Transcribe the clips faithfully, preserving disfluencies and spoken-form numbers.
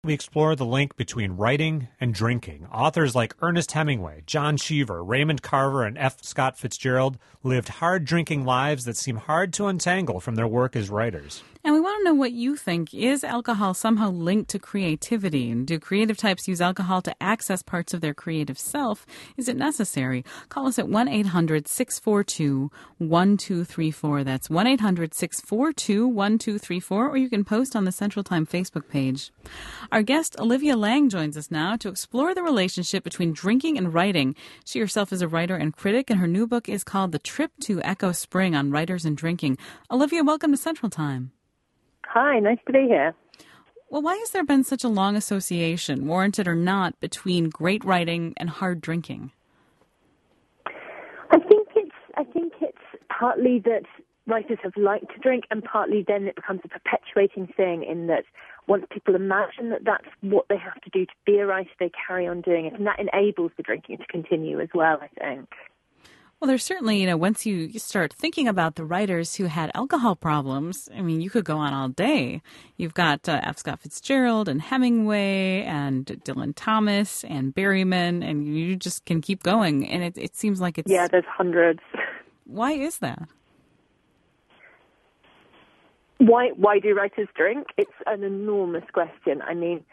We explore the link between writing and drinking. Authors like Ernest Hemingway, John Cheever, Raymond Carver, and F. Scott Fitzgerald lived hard-drinking lives that seem hard to untangle from their work as writers. And we want to know what you think. Is alcohol somehow linked to creativity? And do creative types use alcohol to access parts of their creative self? Is it necessary? Call us at one eight hundred six four two one two three four. That's one eight hundred six four two one two three four, or you can post on the Central Time Facebook page. Our guest, Olivia Laing, joins us now to explore the relationship between drinking and writing. She herself is a writer and critic, and her new book is called The Trip to Echo Spring on Writers and Drinking. Olivia, welcome to Central Time. Hi, nice to be here. Well, why has there been such a long association, warranted or not, between great writing and hard drinking? I think it's I think it's partly that writers have liked to drink, and partly then it becomes a perpetuating thing in that once people imagine that that's what they have to do to be a writer, they carry on doing it, and that enables the drinking to continue as well, I think. Well, there's certainly, you know, once you, you start thinking about the writers who had alcohol problems, I mean, you could go on all day. You've got uh, F. Scott Fitzgerald and Hemingway and Dylan Thomas and Berryman, and you just can keep going. And it, it seems like it's... Yeah, there's hundreds. Why is that? Why, why do writers drink? It's an enormous question. I mean,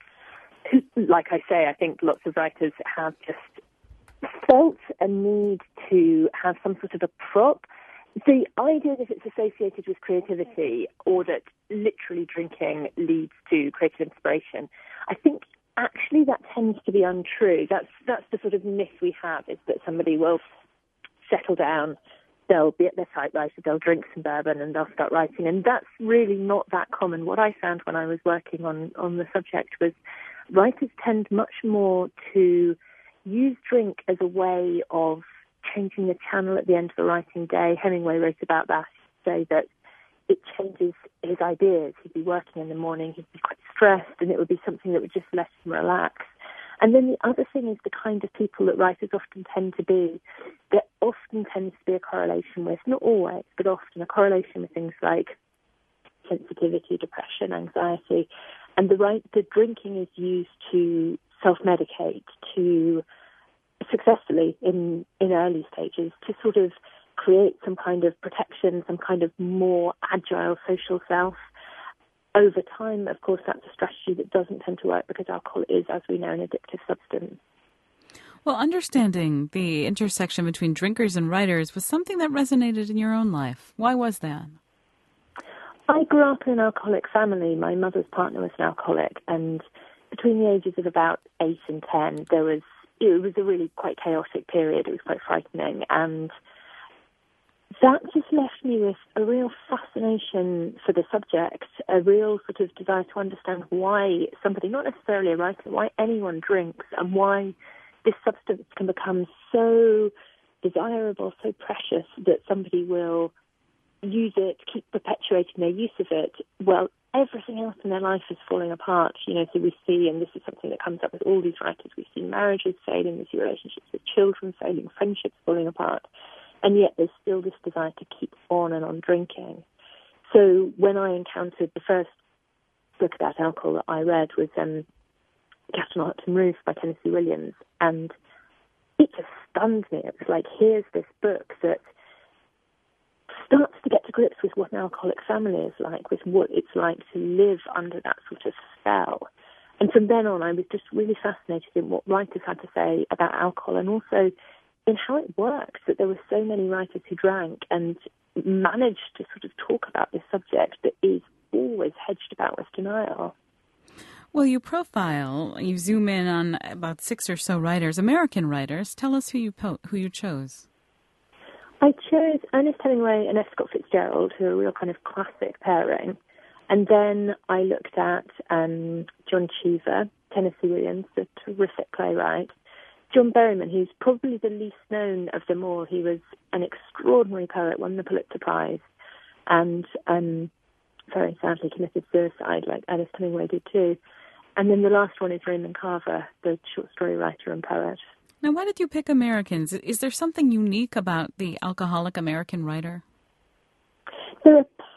like I say, I think lots of writers have just felt a need to have some sort of a prop. The idea that it's associated with creativity or that literally drinking leads to creative inspiration, I think actually that tends to be untrue. That's that's the sort of myth we have, is that somebody will settle down, they'll be at their typewriter, they'll drink some bourbon and they'll start writing. And that's really not that common. What I found when I was working on, on the subject was writers tend much more to use drink as a way of changing the channel at the end of the writing day. Hemingway wrote about that, say that it changes his ideas. He'd be working in the morning, he'd be quite stressed, and it would be something that would just let him relax. And then the other thing is the kind of people that writers often tend to be. There often tends to be a correlation with, not always, but often a correlation with things like sensitivity, depression, anxiety. And the right, the drinking is used to self-medicate, to successfully in, in early stages, to sort of create some kind of protection, some kind of more agile social self. Over time, of course, that's a strategy that doesn't tend to work because alcohol is, as we know, an addictive substance. Well, understanding the intersection between drinkers and writers was something that resonated in your own life. Why was that? I grew up in an alcoholic family. My mother's partner was an alcoholic, and between the ages of about eight and ten, there was it was a really quite chaotic period. It was quite frightening, and that just left me with a real fascination for the subject, a real sort of desire to understand why somebody, not necessarily a writer, why anyone drinks, and why this substance can become so desirable, so precious that somebody will use it, keep perpetuating their use of it. Well, everything else in their life is falling apart. You know, so we see, and this is something that comes up with all these writers, we see marriages failing, we see relationships with children failing, friendships falling apart, and yet there's still this desire to keep on and on drinking. So when I encountered the first book about alcohol that I read was um, Captain Hopton Roof by Tennessee Williams, and it just stunned me. It was like, here's this book that starts to get to grips with what an alcoholic family is like, with what it's like to live under that sort of spell. And from then on, I was just really fascinated in what writers had to say about alcohol, and also in how it works, that there were so many writers who drank and managed to sort of talk about this subject that is always hedged about with denial. Well, you profile, you zoom in on about six or so writers, American writers. Tell us who you po- who you chose. I chose Ernest Hemingway and F. Scott Fitzgerald, who are a real kind of classic pairing. And then I looked at um, John Cheever, Tennessee Williams, the terrific playwright, John Berryman, who's probably the least known of them all. He was an extraordinary poet, won the Pulitzer Prize, and um, very sadly committed suicide, like Ernest Hemingway did too. And then the last one is Raymond Carver, the short story writer and poet. Now, why did you pick Americans? Is there something unique about the alcoholic American writer? There are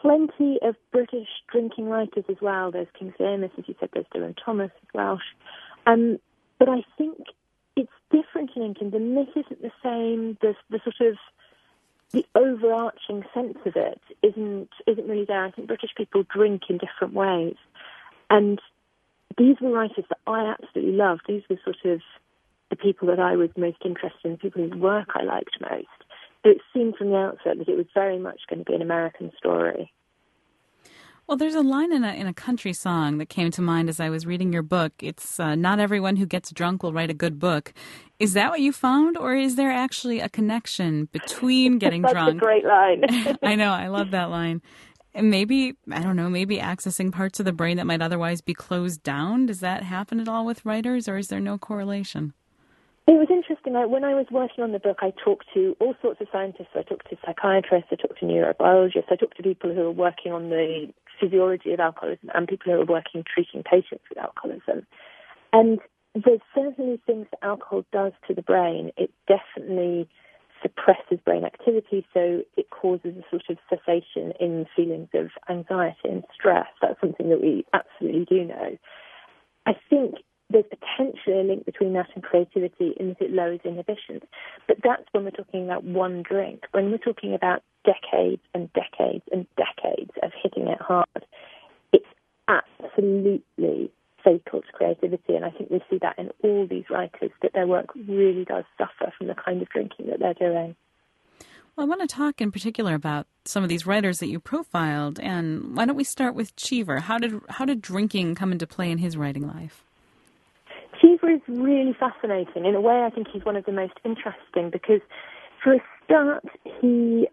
plenty of British drinking writers as well. There's Kingsley Amis, as you said, there's Dylan Thomas as Welsh. Um, but I think it's different in England. The myth isn't the same. The, the sort of the overarching sense of it isn't isn't really there. I think British people drink in different ways. And these were writers that I absolutely loved. These were sort of the people that I was most interested in, the people whose work I liked most. So it seemed from the outset that it was very much going to be an American story. Well, there's a line in a in a country song that came to mind as I was reading your book. It's uh, not everyone who gets drunk will write a good book. Is that what you found, or is there actually a connection between getting That's drunk? That's a great line. I know, I love that line. And maybe, I don't know, maybe accessing parts of the brain that might otherwise be closed down. Does that happen at all with writers, or is there no correlation? It was interesting. I, when I was working on the book, I talked to all sorts of scientists. I talked to psychiatrists, I talked to neurobiologists, I talked to people who are working on the physiology of alcoholism and people who are working treating patients with alcoholism. And there's certainly things that alcohol does to the brain. It definitely suppresses brain activity, so it causes a sort of cessation in feelings of anxiety and stress. That's something that we absolutely do know. I think there's potentially a link between that and creativity in that it lowers inhibitions. But that's when we're talking about one drink. When we're talking about decades and decades and decades of hitting it hard, it's absolutely fatal to creativity. And I think we see that in all these writers, that their work really does suffer from the kind of drinking that they're doing. Well, I want to talk in particular about some of these writers that you profiled. And why don't we start with Cheever? How did, how did drinking come into play in his writing life? Cheever is really fascinating. In a way, I think he's one of the most interesting because, for a start, he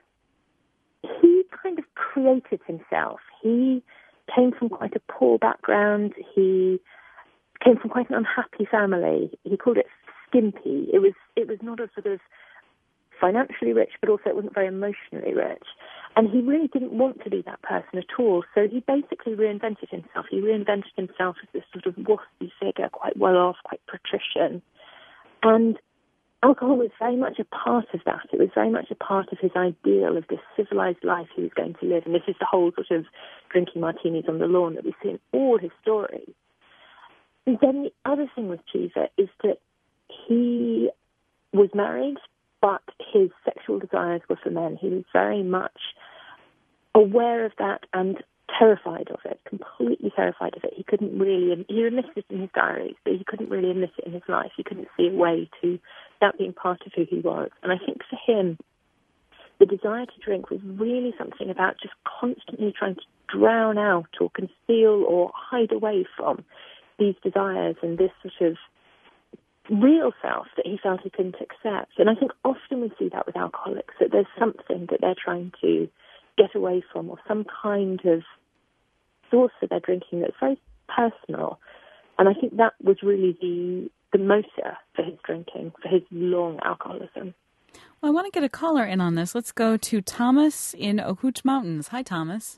he kind of created himself. He came from quite a poor background. He came from quite an unhappy family. He called it skimpy. It was it was not a sort of financially rich, but also it wasn't very emotionally rich. And he really didn't want to be that person at all. So he basically reinvented himself. He reinvented himself as this sort of waspy figure, quite well off, quite patrician. And alcohol was very much a part of that. It was very much a part of his ideal of this civilized life he was going to live. And this is the whole sort of drinking martinis on the lawn that we see in all his stories. And then the other thing with Cheever is that he was married, but his sexual desires were for men. He was very much aware of that and terrified of it, completely terrified of it. He couldn't really, he admitted it in his diaries, but he couldn't really admit it in his life. He couldn't see a way to that being part of who he was. And I think for him, the desire to drink was really something about just constantly trying to drown out or conceal or hide away from these desires and this sort of real self that he felt he couldn't accept. And I think often we see that with alcoholics, that there's something that they're trying to get away from or some kind of source of their drinking that's very personal. And I think that was really the the motor for his drinking, for his long alcoholism. Well, I want to get a caller in on this. Let's go to Thomas in Okoot Mountains. Hi, Thomas.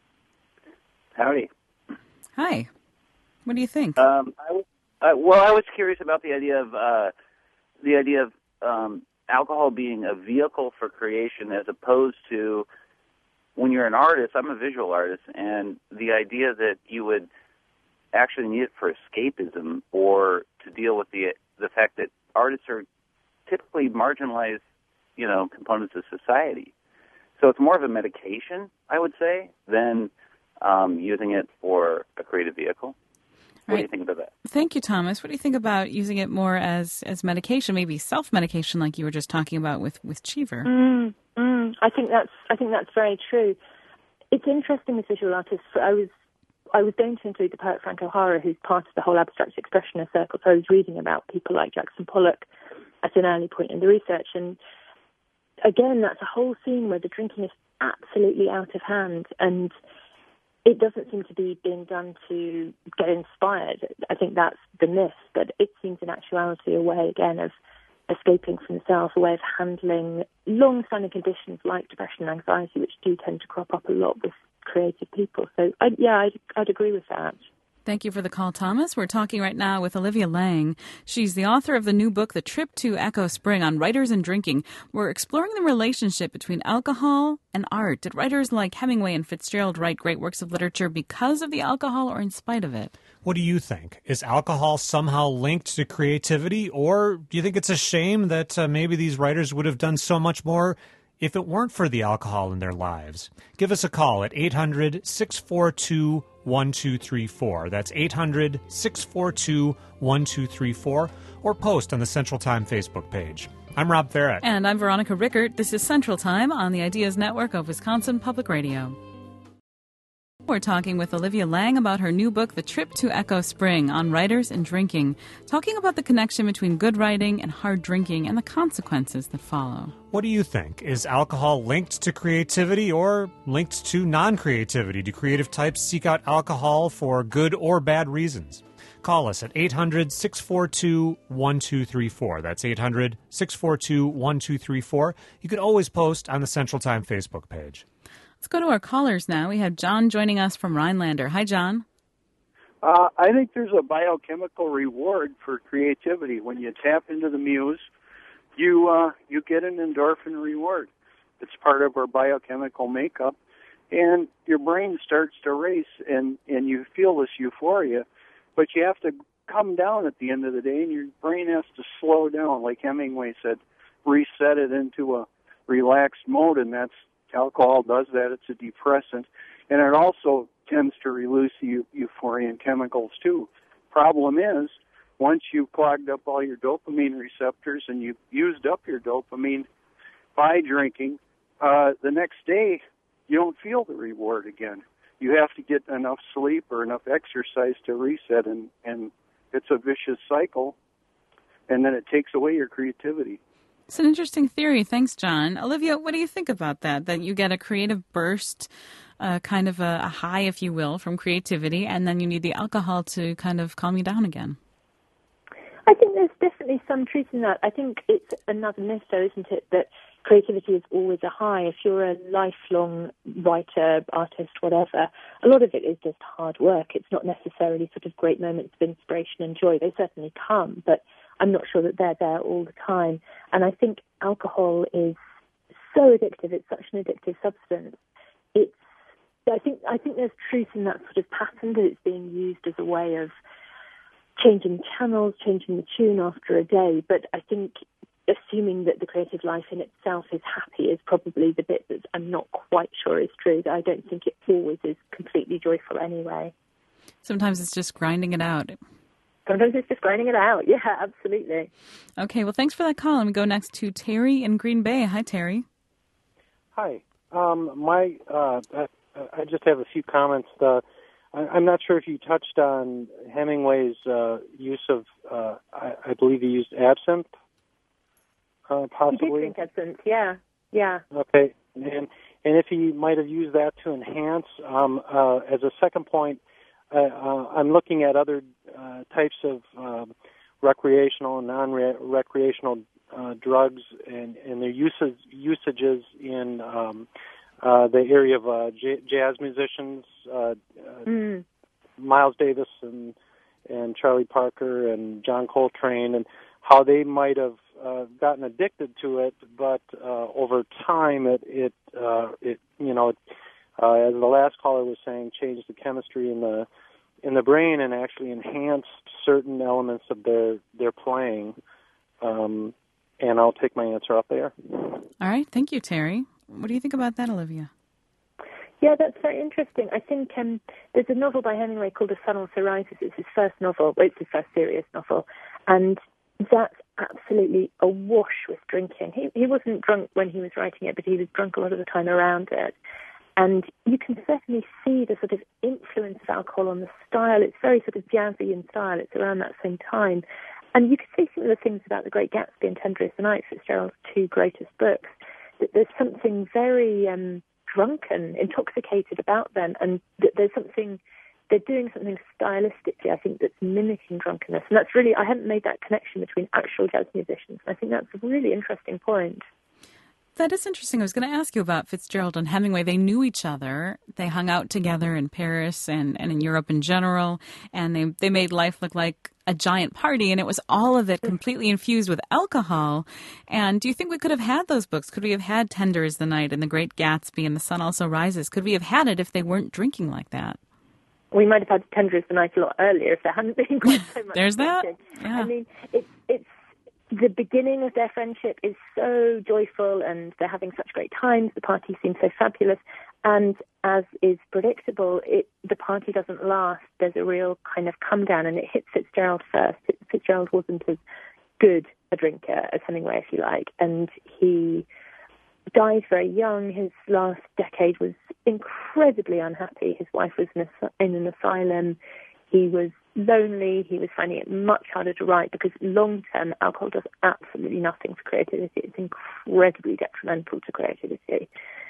Howdy. Hi. What do you think? Um, I, I, well, I was curious about the idea of uh, the idea of um, alcohol being a vehicle for creation, as opposed to when you're an artist. I'm a visual artist, and the idea that you would actually need it for escapism or to deal with the the fact that artists are typically marginalized, you know, components of society. So it's more of a medication, I would say, than um, using it for a creative vehicle. What right. do you think about that? Thank you, Thomas. What do you think about using it more as, as medication, maybe self-medication, like you were just talking about with, with Cheever? Mm, mm, I think that's I think that's very true. It's interesting with visual artists. I was I was going to include the poet Frank O'Hara, who's part of the whole abstract expressionist circle. So I was reading about people like Jackson Pollock at an early point in the research. And again, that's a whole scene where the drinking is absolutely out of hand. And it doesn't seem to be being done to get inspired. I think that's the myth. But it seems in actuality a way, again, of escaping from the self, a way of handling long-standing conditions like depression and anxiety, which do tend to crop up a lot with creative people. So, I, yeah, I'd, I'd agree with that. Thank you for the call, Thomas. We're talking right now with Olivia Laing. She's the author of the new book, The Trip to Echo Spring, on writers and drinking. We're exploring the relationship between alcohol and art. Did writers like Hemingway and Fitzgerald write great works of literature because of the alcohol or in spite of it? What do you think? Is alcohol somehow linked to creativity, or do you think it's a shame that uh, maybe these writers would have done so much more if it weren't for the alcohol in their lives? Give us a call at eight hundred, six four two, one two three four. That's eight hundred, six four two, one two three four, or post on the Central Time Facebook page. I'm Rob Farrett. And I'm Veronica Rickert. This is Central Time on the Ideas Network of Wisconsin Public Radio. We're talking with Olivia Laing about her new book, The Trip to Echo Spring, on writers and drinking, talking about the connection between good writing and hard drinking and the consequences that follow. What do you think? Is alcohol linked to creativity or linked to non-creativity? Do creative types seek out alcohol for good or bad reasons? Call us at eight hundred, six four two, one two three four. That's eight hundred, six four two, one two three four. You can always post on the Central Time Facebook page. Let's go to our callers now. We have John joining us from Rhinelander. Hi, John. Uh, I think there's a biochemical reward for creativity. When you tap into the muse, you uh, you get an endorphin reward. It's part of our biochemical makeup, and your brain starts to race, and, and you feel this euphoria, but you have to come down at the end of the day, and your brain has to slow down, like Hemingway said, reset it into a relaxed mode, and that's alcohol does that. It's a depressant, and it also tends to release eu- euphorian chemicals too. Problem is, once you've clogged up all your dopamine receptors and you've used up your dopamine by drinking, uh, the next day you don't feel the reward again. You have to get enough sleep or enough exercise to reset, and, and it's a vicious cycle, and then it takes away your creativity. It's an interesting theory. Thanks, John. Olivia, what do you think about that? That you get a creative burst, uh, kind of a, a high, if you will, from creativity, and then you need the alcohol to kind of calm you down again. I think there's definitely some truth in that. I think it's another myth, though, isn't it, that creativity is always a high. If you're a lifelong writer, artist, whatever, a lot of it is just hard work. It's not necessarily sort of great moments of inspiration and joy. They certainly come, but I'm not sure that they're there all the time. And I think alcohol is so addictive. It's such an addictive substance. It's, I think, I think there's truth in that sort of pattern, that it's being used as a way of changing channels, changing the tune after a day. But I think assuming that the creative life in itself is happy is probably the bit that I'm not quite sure is true. I don't think it always is completely joyful anyway. Sometimes it's just grinding it out. Sometimes it's just grinding it out. Yeah, absolutely. Okay, well, thanks for that call. And we go next to Terry in Green Bay. Hi, Terry. Hi. Um, my, uh, I, I just have a few comments. Uh, I, I'm not sure if you touched on Hemingway's uh, use of, uh, I, I believe he used absinthe, uh, possibly. He did drink absinthe, yeah. Yeah. Okay. And, and if he might have used that to enhance, um, uh, as a second point, Uh, uh, I'm looking at other uh, types of uh, recreational and non-recreational uh, drugs and, and their usage, usages in um, uh, the area of uh, j- jazz musicians, uh, mm. uh, Miles Davis and, and Charlie Parker and John Coltrane, and how they might have uh, gotten addicted to it, but uh, over time it, it, uh, it you know, it, Uh, as the last caller was saying, changed the chemistry in the in the brain and actually enhanced certain elements of their their playing. Um, and I'll take my answer up there. All right, thank you, Terry. What do you think about that, Olivia? Yeah, that's very interesting. I think um, there's a novel by Hemingway called A Son on Psoriasis. It's his first novel. Well, it's his first serious novel, and that's absolutely awash with drinking. He he wasn't drunk when he was writing it, but he was drunk a lot of the time around it. And you can certainly see the sort of influence of alcohol on the style. It's very sort of jazzy in style. It's around that same time. And you can see some of the things about The Great Gatsby and Tender Is the Night, Fitzgerald's two greatest books, that there's something very um, drunken, intoxicated about them. And that there's something, they're doing something stylistically, I think, that's mimicking drunkenness. And that's really, I hadn't made that connection between actual jazz musicians. I think that's a really interesting point. That is interesting. I was going to ask you about Fitzgerald and Hemingway. They knew each other. They hung out together in Paris and, and in Europe in general, and they, they made life look like a giant party, and it was all of it completely infused with alcohol. And do you think we could have had those books? Could we have had Tender is the Night and The Great Gatsby and The Sun Also Rises? Could we have had it if they weren't drinking like that? We might have had Tender is the Night a lot earlier if there hadn't been quite so much. There's that. Yeah. I mean, it's it's the beginning of their friendship is so joyful, and they're having such great times. The party seems so fabulous, and as is predictable, it the party doesn't last. There's a real kind of come down, and it hits Fitzgerald first. Fitzgerald wasn't as good a drinker as Hemingway, if you like, and he died very young. His last decade was incredibly unhappy. His wife was in, a, in an asylum. He was lonely. He was finding it much harder to write because long-term alcohol does absolutely nothing for creativity. It's incredibly detrimental to creativity.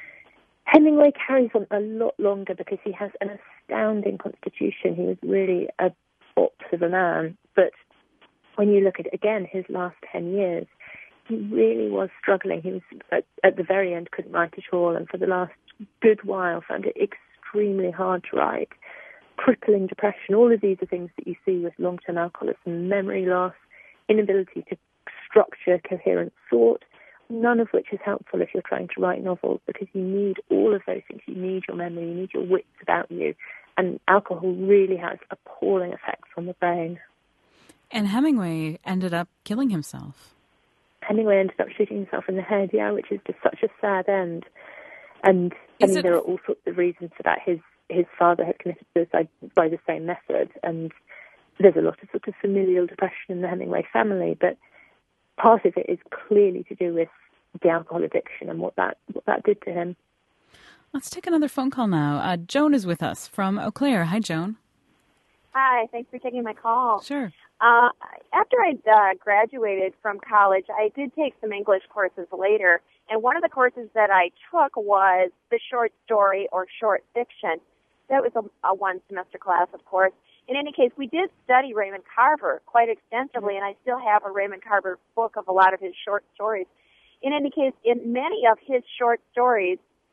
Hemingway carries on a lot longer because he has an astounding constitution. He was really a box of a man. But when you look at, again, his last ten years, he really was struggling. He was, at, at the very end, couldn't write at all, and for the last good while found it extremely hard to write. Crippling depression, all of these are things that you see with long-term alcoholism, memory loss, inability to structure coherent thought, none of which is helpful if you're trying to write novels, because you need all of those things. You need your memory, you need your wits about you, and alcohol really has appalling effects on the brain. And Hemingway ended up killing himself. Hemingway ended up shooting himself in the head, yeah, which is just such a sad end. And I mean, it... there are all sorts of reasons for that. His his father had committed suicide by the same method, and there's a lot of sort of familial depression in the Hemingway family, but part of it is clearly to do with the alcohol addiction and what that what that did to him. Let's take another phone call now. Uh, Joan is with us from Eau Claire. Hi, Joan. Hi, thanks for taking my call. Sure. Uh, after I uh, graduated from college, I did take some English courses later, and one of the courses that I took was the short story or short fiction. That was a, a one-semester class, of course. In any case, we did study Raymond Carver quite extensively, and I still have a Raymond Carver book of a lot of his short stories. In any case, in many of his short stories,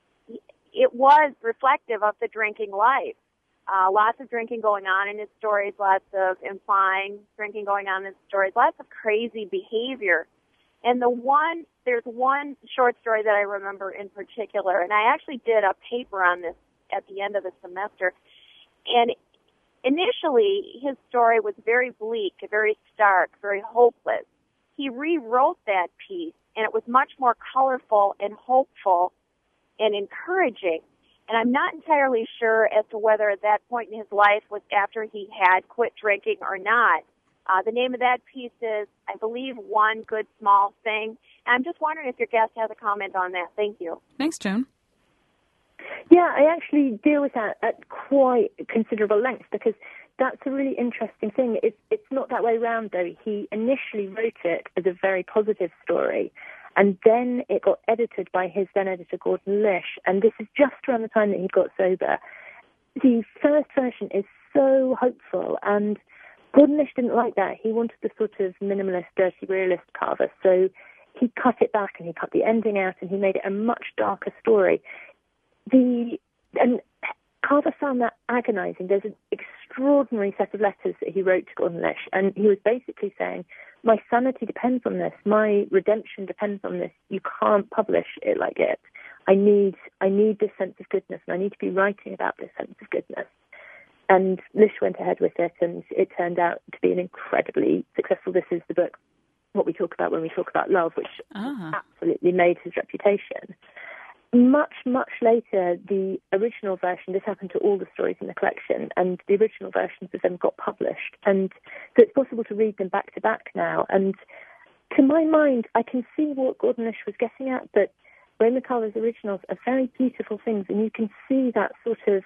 it was reflective of the drinking life. Uh, lots of drinking going on in his stories, lots of implying drinking going on in his stories, lots of crazy behavior. And the one, there's one short story that I remember in particular, and I actually did a paper on this at the end of the semester. And initially, his story was very bleak, very stark, very hopeless. He rewrote that piece, and it was much more colorful and hopeful and encouraging. And I'm not entirely sure as to whether that point in his life was after he had quit drinking or not. Uh, the name of that piece is, I believe, One Good Small Thing. And I'm just wondering if your guest has a comment on that. Thank you. Thanks, Joan. Yeah, I actually deal with that at quite considerable length because that's a really interesting thing. It's, it's not that way round, though. He initially wrote it as a very positive story, and then it got edited by his then-editor, Gordon Lish, and this is just around the time that he got sober. The first version is so hopeful, and Gordon Lish didn't like that. He wanted the sort of minimalist, dirty realist Carver, so he cut it back and he cut the ending out and he made it a much darker story. The and Carver found that agonizing. There's an extraordinary set of letters that he wrote to Gordon Lish, and he was basically saying, my sanity depends on this. My redemption depends on this. You can't publish it like it. I need, I need this sense of goodness, and I need to be writing about this sense of goodness. And Lish went ahead with it, and it turned out to be an incredibly successful. This is the book, what we talk about when we talk about love, which uh-huh. absolutely made his reputation. Much, much later, the original version, this happened to all the stories in the collection, and the original versions of them got published. And so it's possible to read them back to back now. And to my mind, I can see what Gordon Lish was getting at, but Raymond Carver's originals are very beautiful things, and you can see that sort of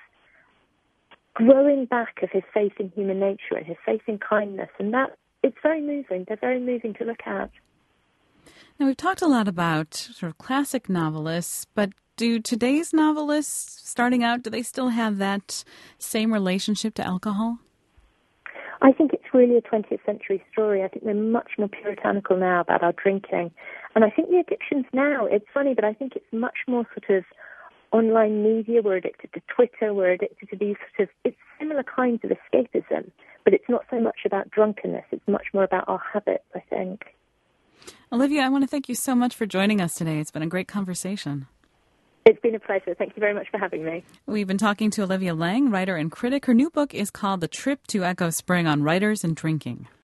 growing back of his faith in human nature and his faith in kindness, and that it's very moving. They're very moving to look at. Now, we've talked a lot about sort of classic novelists, but do today's novelists, starting out, do they still have that same relationship to alcohol? I think it's really a twentieth century story. I think we're much more puritanical now about our drinking. And I think the addictions now, it's funny, but I think it's much more sort of online media. We're addicted to Twitter. We're addicted to these sort of, it's similar kinds of escapism, but it's not so much about drunkenness. It's much more about our habits, I think. Olivia, I want to thank you so much for joining us today. It's been a great conversation. It's been a pleasure. Thank you very much for having me. We've been talking to Olivia Laing, writer and critic. Her new book is called The Trip to Echo Spring on Writers and Drinking.